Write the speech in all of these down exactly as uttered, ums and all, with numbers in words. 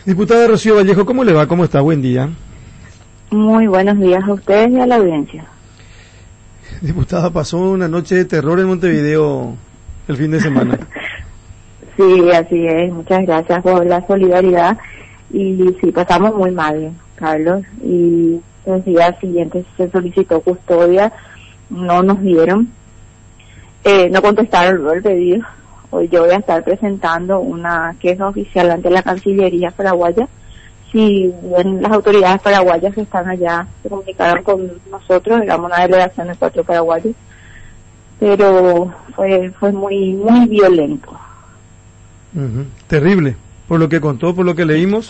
Diputada Rocío Vallejo, ¿cómo le va? ¿Cómo está? Buen día. Muy buenos días a ustedes y a la audiencia. Diputada, pasó una noche de terror en Montevideo el fin de semana. Sí, así es. Muchas gracias por la solidaridad. Y sí, pasamos muy mal, Carlos. Y los días siguientes se solicitó custodia, no nos dieron. Eh, no contestaron el pedido. Hoy yo voy a estar presentando una queja oficial ante la Cancillería paraguaya. Si bien las autoridades paraguayas que están allá se comunicaron con nosotros, éramos una delegación de cuatro paraguayos, pero fue fue muy muy violento. Uh-huh. Terrible, por lo que contó, por lo que leímos.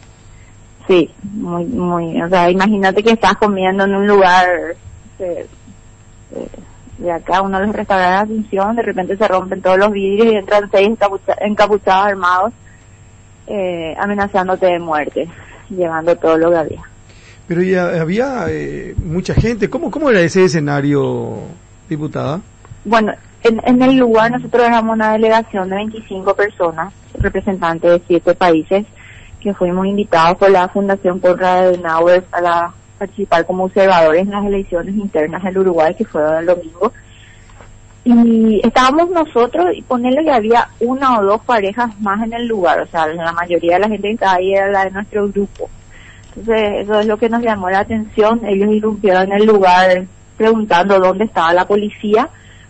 Sí, muy, muy, o sea, imagínate que estás comiendo en un lugar de, de, de acá, uno de los restaurantes de Asunción, de repente se rompen todos los vidrios y entran seis encapucha, encapuchados armados, eh, amenazándote de muerte, llevando todo lo que había. Pero ya había eh, mucha gente. ¿Cómo cómo era ese escenario, diputada? Bueno, en, en el lugar nosotros éramos una delegación de veinticinco personas, representantes de siete países, que fuimos invitados por la Fundación Konrad Adenauer para participar como observadores en las elecciones internas del Uruguay, que fueron el domingo. Y estábamos nosotros, y ponerle que había una o dos parejas más en el lugar, o sea, la mayoría de la gente que estaba ahí era la de nuestro grupo. Entonces, eso es lo que nos llamó la atención. Ellos irrumpieron en el lugar preguntando dónde estaba la policía.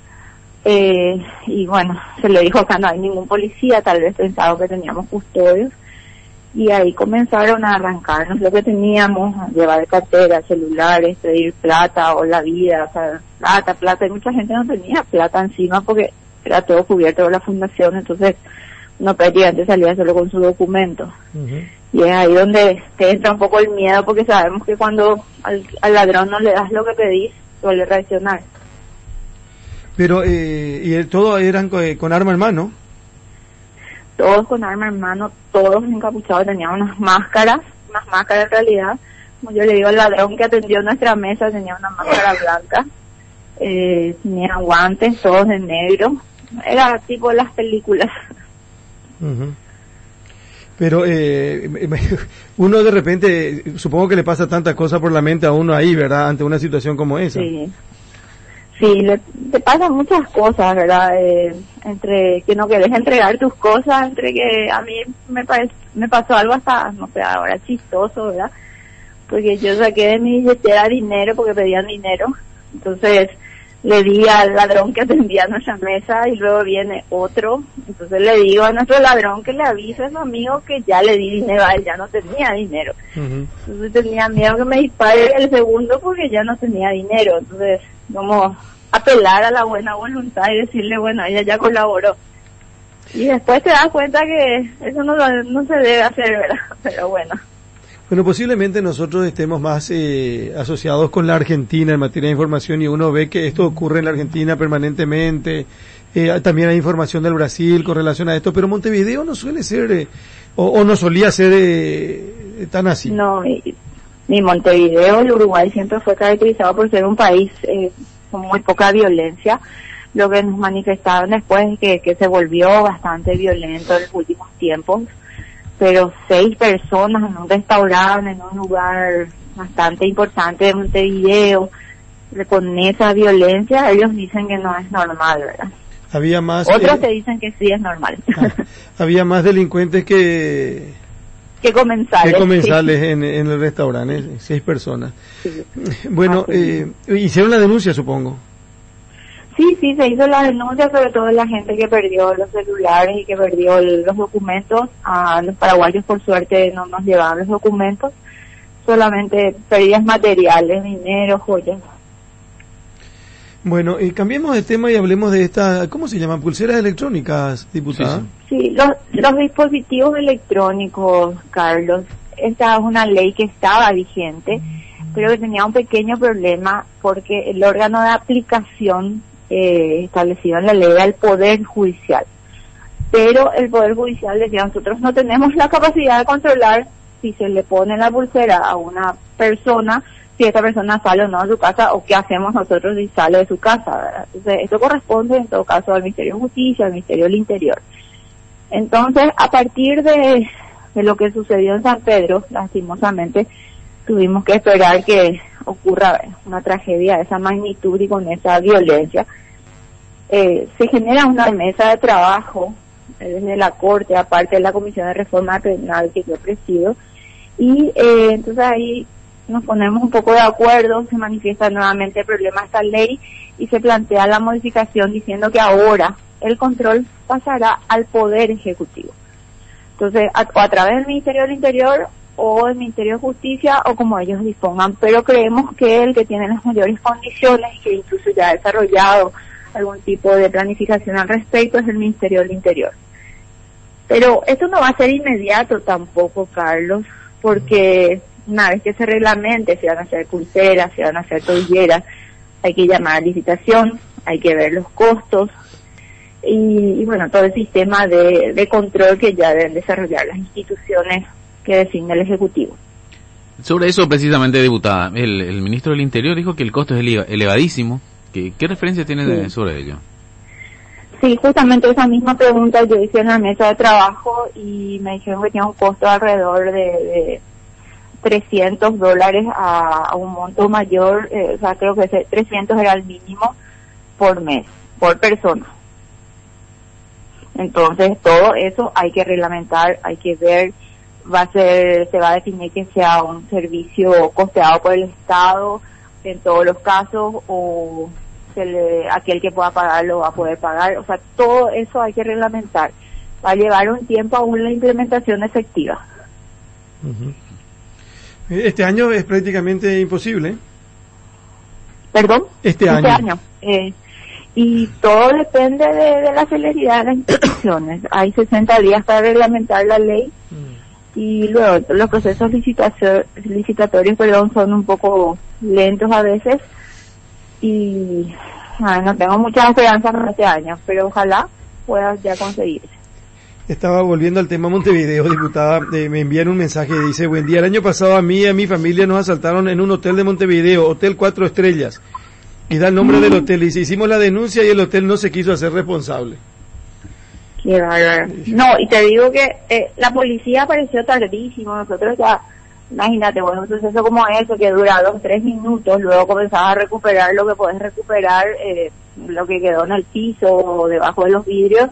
Eh, y bueno, se le dijo acá no hay ningún policía, tal vez pensaron que teníamos custodios. Y ahí comenzaron a arrancarnos lo que teníamos, a llevar carteras, celulares, pedir plata o la vida, o sea, plata, plata, y mucha gente no tenía plata encima porque era todo cubierto por la fundación, entonces no prácticamente salía solo con su documento. Uh-huh. Y es ahí donde te entra un poco el miedo porque sabemos que cuando al, al ladrón no le das lo que pedís, suele reaccionar. Pero, eh, y todo eran con, con arma en mano. Todos con arma en mano, todos encapuchados, tenían unas máscaras, unas máscaras en realidad, como yo le digo al ladrón que atendió nuestra mesa, tenía una máscara blanca, eh, tenían guantes, todos de negro, era tipo las películas. Uh-huh. Pero eh, uno de repente, supongo que le pasa tantas cosas por la mente a uno ahí, ¿verdad?, ante una situación como esa. Sí. Sí, le, te pasan muchas cosas, ¿verdad? Eh, entre que no querés entregar tus cosas, entre que a mí me parece, me pasó algo hasta, no sé, ahora chistoso, ¿verdad? Porque yo saqué de mi billetera dinero porque pedían dinero, entonces le di al ladrón que atendía a nuestra mesa y luego viene otro, entonces le digo a nuestro ladrón que le avise a su amigo que ya le di dinero, a él ya no tenía dinero. Uh-huh. Entonces tenía miedo que me dispare el segundo porque ya no tenía dinero, entonces como apelar a la buena voluntad y decirle, bueno, ella ya colaboró. Y después te das cuenta que eso no, no se debe hacer, ¿verdad? Pero bueno. Bueno, posiblemente nosotros estemos más eh, asociados con la Argentina en materia de información y uno ve que esto ocurre en la Argentina permanentemente. Eh, también hay información del Brasil con relación a esto, pero Montevideo no suele ser, eh, o, o no solía ser eh, tan así. No, y, y Montevideo, el Uruguay siempre fue caracterizado por ser un país eh, con muy poca violencia. Lo que nos manifestaron después es que, que se volvió bastante violento en los últimos tiempos, pero seis personas en un restaurante, en un lugar bastante importante de Montevideo, con esa violencia, ellos dicen que no es normal, ¿verdad? Había más. Otros eh, te dicen que sí es normal. Ah, había más delincuentes que que comensales. Que comensales sí. en, en el restaurante, seis personas. Sí. Bueno, eh, hicieron la denuncia, supongo. Sí, sí, se hizo la denuncia, sobre todo la gente que perdió los celulares y que perdió el, los documentos. A los paraguayos, por suerte, no nos llevaban los documentos, solamente pérdidas materiales, dinero, joyas. Bueno, eh, cambiemos de tema y hablemos de esta, ¿cómo se llaman? Pulseras electrónicas, diputada. Sí, sí. sí los, los dispositivos electrónicos, Carlos, esta es una ley que estaba vigente, pero que tenía un pequeño problema porque el órgano de aplicación eh, establecido en la ley era el Poder Judicial. Pero el Poder Judicial decía, nosotros no tenemos la capacidad de controlar si se le pone la pulsera a una persona, si esta persona sale o no de su casa, o qué hacemos nosotros si sale de su casa, ¿verdad? Entonces, esto corresponde en todo caso al Ministerio de Justicia, al Ministerio del Interior. Entonces, a partir de, de lo que sucedió en San Pedro. Lastimosamente tuvimos que esperar que ocurra una tragedia de esa magnitud y con esa violencia. Eh, se genera una mesa de trabajo eh, desde la Corte, aparte de la Comisión de Reforma Penal que yo presido, y eh, entonces ahí nos ponemos un poco de acuerdo, se manifiesta nuevamente el problema de esta ley y se plantea la modificación diciendo que ahora el control pasará al Poder Ejecutivo. Entonces, a, o a través del Ministerio del Interior o del Ministerio de Justicia o como ellos dispongan, pero creemos que el que tiene las mayores condiciones y que incluso ya ha desarrollado algún tipo de planificación al respecto es el Ministerio del Interior. Pero esto no va a ser inmediato tampoco, Carlos, porque una vez que se reglamente, se van a hacer pulseras, se van a hacer tobilleras, hay que llamar a licitación, hay que ver los costos y, y bueno, todo el sistema de, de control que ya deben desarrollar las instituciones que designa el Ejecutivo. Sobre eso precisamente, diputada, el, el ministro del Interior dijo que el costo es eleva, elevadísimo. ¿Qué, qué referencia tiene sí. de, sobre ello? Sí, justamente esa misma pregunta yo hice en la mesa de trabajo y me dijeron que tiene un costo alrededor de, de trescientos dólares a, a un monto mayor, eh, o sea, creo que ese trescientos era el mínimo por mes, por persona. Entonces, todo eso hay que reglamentar, hay que ver, va a ser, se va a definir que sea un servicio costeado por el Estado en todos los casos o se le, aquel que pueda pagarlo va a poder pagar, o sea, todo eso hay que reglamentar. Va a llevar un tiempo aún la implementación efectiva. Uh-huh. Este año es prácticamente imposible. ¿Perdón? Este, este año. año. Eh, y todo depende de, de la celeridad de las instituciones. Hay sesenta días para reglamentar la ley mm. y luego los procesos licitatorios, licitatorios perdón, son un poco lentos a veces y ay, no tengo muchas esperanzas para este año, pero ojalá pueda ya conseguirse. Estaba volviendo al tema Montevideo, diputada, eh, me envían un mensaje y dice: buen día, el año pasado a mí y a mi familia nos asaltaron en un hotel de Montevideo, Hotel Cuatro Estrellas, y da el nombre mm. del hotel, y dice, hicimos la denuncia y el hotel no se quiso hacer responsable. Qué bárbaro. No, y te digo que eh, la policía apareció tardísimo, nosotros ya, imagínate, bueno, un suceso como eso que dura dos, tres minutos, luego comenzabas a recuperar lo que podés recuperar, eh, lo que quedó en el piso o debajo de los vidrios,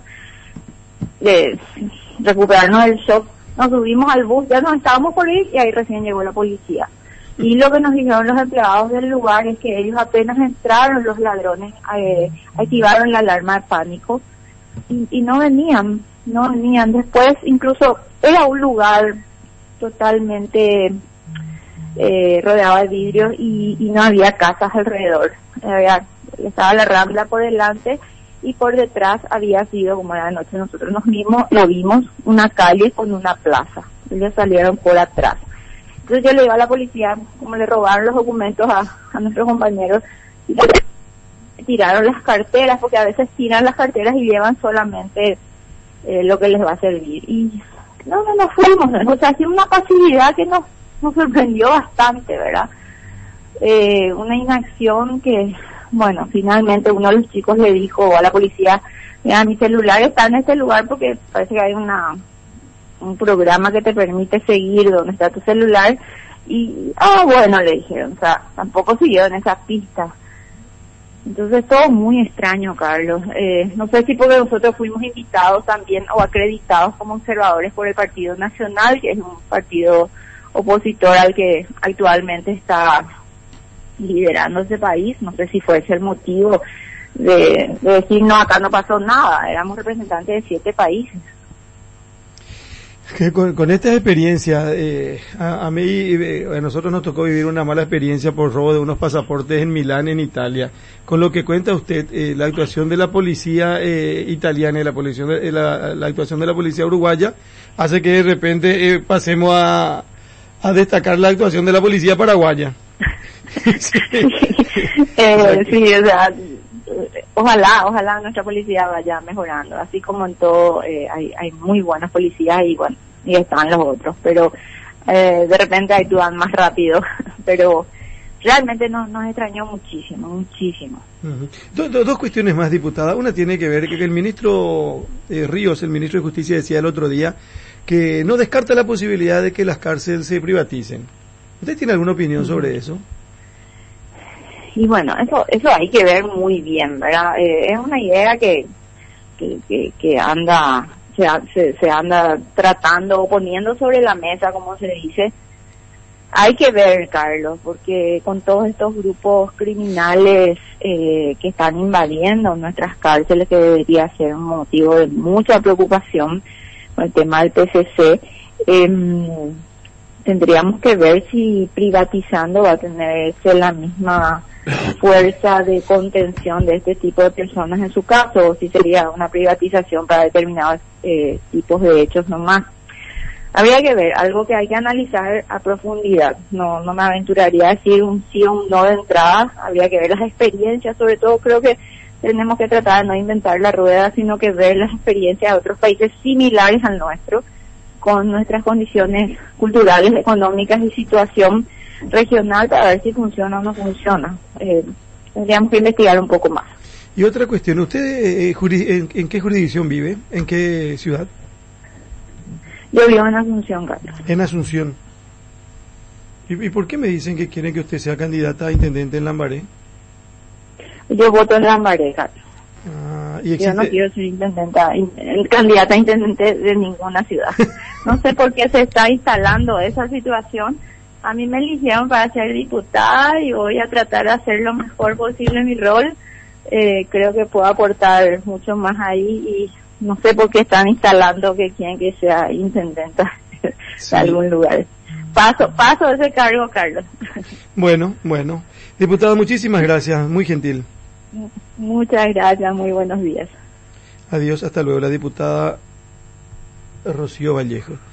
de recuperarnos del shock, nos subimos al bus, ya nos estábamos por ir y ahí recién llegó la policía. Y lo que nos dijeron los empleados del lugar es que ellos apenas entraron, los ladrones eh, activaron la alarma de pánico y, y no venían, no venían. Después incluso era un lugar totalmente eh, rodeado de vidrios y, y no había casas alrededor. Había, estaba la Rambla por delante y por detrás había sido, como era de noche, nosotros nos vimos, lo vimos, una calle con una plaza. Ellos salieron por atrás. Entonces yo le digo a la policía, como le robaron los documentos a, a nuestros compañeros, y tiraron las carteras, porque a veces tiran las carteras y llevan solamente eh, lo que les va a servir. Y no, no nos fuimos, o sea, ha una pasividad que nos, nos sorprendió bastante, ¿verdad? Eh, una inacción que, bueno, finalmente uno de los chicos le dijo a la policía, mira, mi celular está en este lugar porque parece que hay una un programa que te permite seguir dónde está tu celular y, ah, bueno, le dijeron, o sea, tampoco siguió en esa pista. Entonces todo muy extraño, Carlos. Eh, no sé si porque nosotros fuimos invitados también o acreditados como observadores por el Partido Nacional, que es un partido opositor al que actualmente está liderando ese país. No sé si fue ese el motivo de, de decir, no, acá no pasó nada, éramos representantes de siete países. Que con, con esta experiencia, eh, a, a mí, eh, a nosotros nos tocó vivir una mala experiencia por robo de unos pasaportes en Milán, en Italia. Con lo que cuenta usted, eh, la actuación de la policía eh, italiana y la, policía de, la, la actuación de la policía uruguaya hace que de repente eh, pasemos a, a destacar la actuación de la policía paraguaya. sí. eh, sí, o sea, ojalá, ojalá nuestra policía vaya mejorando, así como en todo, eh, hay, hay muy buenas policías y bueno, y están los otros, pero eh, de repente actúan más rápido, pero realmente nos, nos extrañó muchísimo, muchísimo. Uh-huh. Do, do, dos cuestiones más, diputada. Una tiene que ver que el ministro eh, Ríos, el ministro de Justicia, decía el otro día que no descarta la posibilidad de que las cárceles se privaticen. ¿Usted tiene alguna opinión sobre eso? Y bueno, eso eso hay que ver muy bien, ¿verdad? Eh, es una idea que que, que, que anda se, se, se anda tratando o poniendo sobre la mesa, como se dice. Hay que ver, Carlos, porque con todos estos grupos criminales eh, que están invadiendo nuestras cárceles, que debería ser un motivo de mucha preocupación, con el tema del P C C, eh, tendríamos que ver si privatizando va a tenerse la misma fuerza de contención de este tipo de personas en su caso, o si sería una privatización para determinados eh, tipos de hechos nomás. Habría que ver, algo que hay que analizar a profundidad. No no me aventuraría a decir un sí o un no de entrada. Habría que ver las experiencias, sobre todo creo que tenemos que tratar de no inventar la rueda, sino que ver las experiencias de otros países similares al nuestro, con nuestras condiciones culturales, económicas y situación regional, para ver si funciona o no funciona. Eh, tendríamos que investigar un poco más. Y otra cuestión, ¿usted eh, en, en qué jurisdicción vive? ¿En qué ciudad? Yo vivo en Asunción, Carlos. En Asunción. ¿Y, ¿Y por qué me dicen que quieren que usted sea candidata a intendente en Lambaré? Yo voto en Lambaré, Carlos. Ah, ¿y existe... Yo no quiero ser intendenta, in, candidata a intendente de ninguna ciudad. No sé por qué se está instalando esa situación. A mí me eligieron para ser diputada y voy a tratar de hacer lo mejor posible mi rol. Eh, creo que puedo aportar mucho más ahí y no sé por qué están instalando que quieren que sea intendenta sí. de algún lugar. Paso, paso ese cargo, Carlos. Bueno, bueno. Diputada, muchísimas gracias, muy gentil. Muchas gracias, muy buenos días. Adiós, hasta luego. La diputada Rocío Vallejo.